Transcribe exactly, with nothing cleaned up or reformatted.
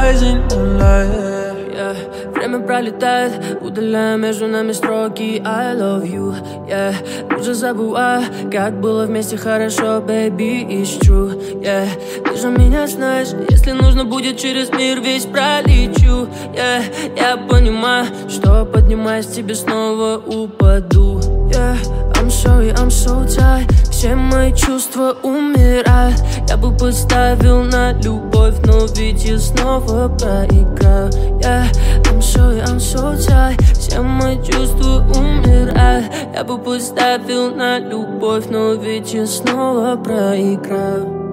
blazing moonlight. Yeah. Время пролетает, удаляя между нами строки I love you, yeah. Уже забываю, как было вместе хорошо, baby, it's true, yeah. Ты же меня знаешь, если нужно будет через мир весь пролечу, yeah. Я понимаю, что поднимаясь тебе снова упаду, yeah. I'm sorry, I'm so tired. Все мои чувства умирают. Я бы поставил на любовь, но ведь я снова проиграю, yeah. I'm sorry, I'm so tired. Все мои чувства умирают. Я бы поставил на любовь, но ведь я снова проиграю.